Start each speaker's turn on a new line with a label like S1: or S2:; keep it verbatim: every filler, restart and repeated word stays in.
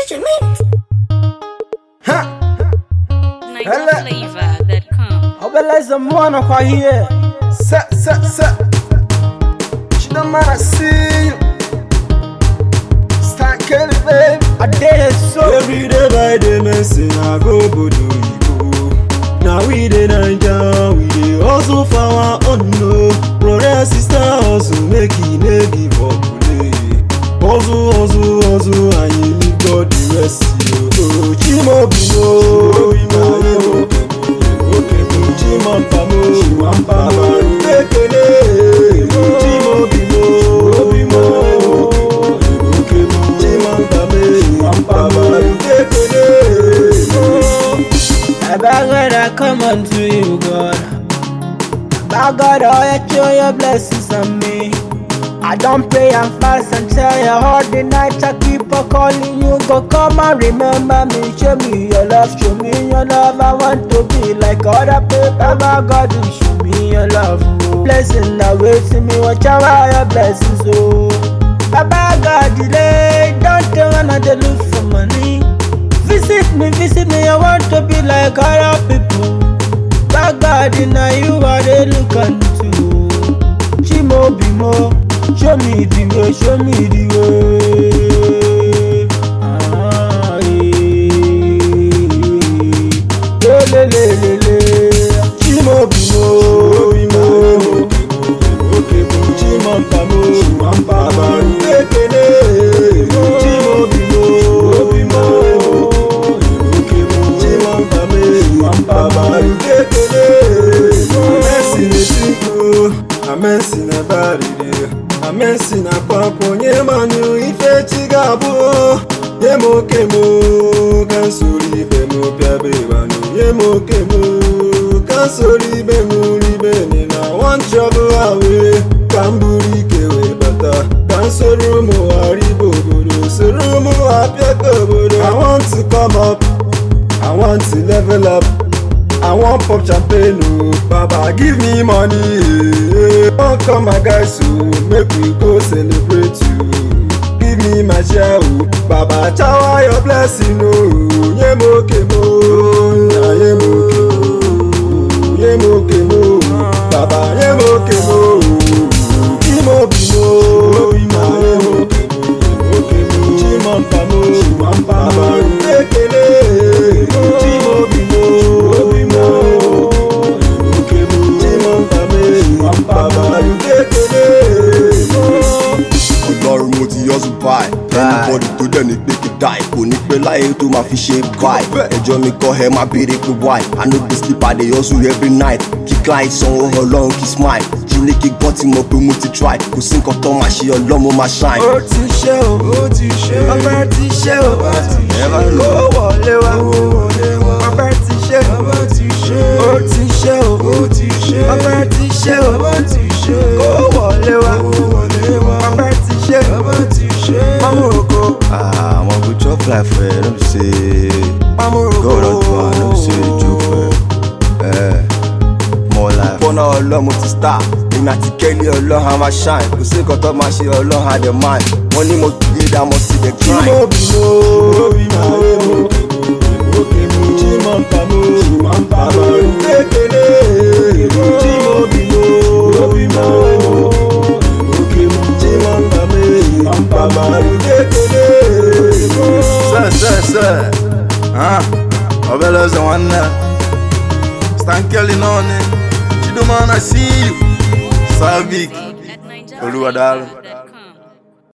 S1: Feature me.
S2: Niger flavor that come.
S3: I realize the morning kwa here.
S4: Set, set, set. She don't mind I see you. Start killing, baby.
S3: I did it so.
S5: Every day by day, messing I go bodo you. Now we dey Naija, we dey hustle for our own no. Brother sister hustle, make e no give up today. Hustle, hustle, hustle, and you leave God the rest. Oh, Chimo Bimo, Bimo, okay, Chimo Pamo, Chimo Pamo, Ekele, Chimo Bimo, Bimo, okay, Chimo Pamo, Chimo Pamo, Ekele.
S3: I beg God I come unto you, God. By God, I show your blessings on me. I don't pray and fast and tell you all the night I keep on calling you. Go come and remember me. Show me your love, show me your love. I want to be like other people. My God, you show me your love. Oh. Blessing awaiting me. Watch out your blessings. Oh, Baba God, delay. Don't tell another look for money. Visit me, visit me. I want to be like other people. Baba God, now you are the look unto. Chimo Bimo. Show me the way, show me the way. Ah, yeah. Le, le, le, le.
S5: Chimo Bimo, Bimo, okay, Chimo Pamo, Chimo Pamo, Ekele. Chimo Bimo, Bimo, okay, Chimo Pamo, Chimo Pamo, Ekele. Mercy ne sinko, mercy ne baride. Amesi na papo nye manu ife chigabo ye mo kemo kansuri be mo piabe banu ye mo kemo kansuri be mo ribe ni na one trouble away kamburi kewe bata kansuru mo aribo bodo suru mo apia kobodo. I want to come up, I want to level up, I want pop champagne, oh, Baba give me money, yeah. Don't come my guys, so make we go celebrate you. Give me my share, oh, Baba shower your blessing, oh. Ye mo kemo, na ye mo kemo, ye mo kemo, Baba ye mo kemo. Chimo Bimo, na ye mo kemo, Chimo Pamo, Chimo Pamo, Ekele. Chimo Bimo,
S6: Ọlọ́run mo ti hustle báyìí. Anybody tó dẹ̀ ní pé kí die kò ní pẹ́ láyé tó máa fi ṣe báyìí. Ẹjọ́ mi kọ́ ẹ má béèrè pé why. I no dey sleep, I dey hustle every night. Kí client sanwó Ọlọ́run kí smile. Jílé kí gbọ́n tí mo pé mo ti try. Kò sí nǹkan tó máa ṣe Ọlọ́run mo máa shine.
S4: Ó ti ṣe o, ó ti ṣe o, ọba ti ṣe o, ọba ti ṣe o, ó wọlé wá, ó wọlé wá, ọba ti ṣe o, ọba ti ṣe o, ó ti ṣe o, ó ti ṣe o, ọba ti ṣe o, ọba ti ṣe o, ó wọlé wá, ó wọlé wá, ọba ti ṣe o, ọba ti ṣe o, Mamuroko.
S6: Ah, I go chop life for you, no be say
S4: Mamuroko.
S6: God don do am, no be say the joke for you. Eh, more life. Bọ́nà Ọlọ́run mo ti star, ìrìn àti kẹ́lí Ọlọ́run a máa shine. Kò sí nǹkan tó máa ṣe Ọlọ́run a dẹ̀ mind. Wọ́n ní mo gbé dá mo sì dẹ̀ grind.
S5: Chimo Bimo, Bimo, okay, Chimo Pamo, Chimo Pamo, Ekele. Chimo Bimo, Bimo, okay, Chimo Pamo, Chimo Pamo, Ekele.
S4: Sir, sir, sir. Ah, Obello's the one now. Stan Kelly on it. Chido man, I see you. Savik.
S2: At Niger
S4: Oluwadal.